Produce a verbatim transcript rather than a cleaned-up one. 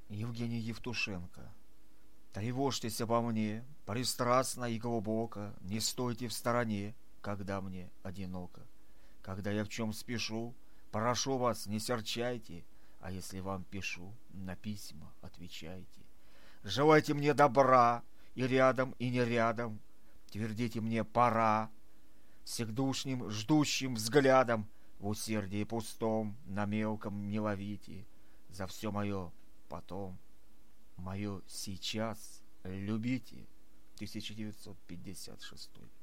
Евгений Евтушенко. Тревожьтесь обо мне, пристрастно и глубоко, не стойте в стороне, когда мне одиноко. Когда я в чем спешу, прошу вас, не серчайте, а если вам пишу, на письма отвечайте. Желайте мне добра, и рядом, и не рядом, твердите мне «пора», всехдушним, ждущим взглядом, в усердии пустом, на мелком не ловите, за все мое потом, мое сейчас любите. тысяча девятьсот пятьдесят шестой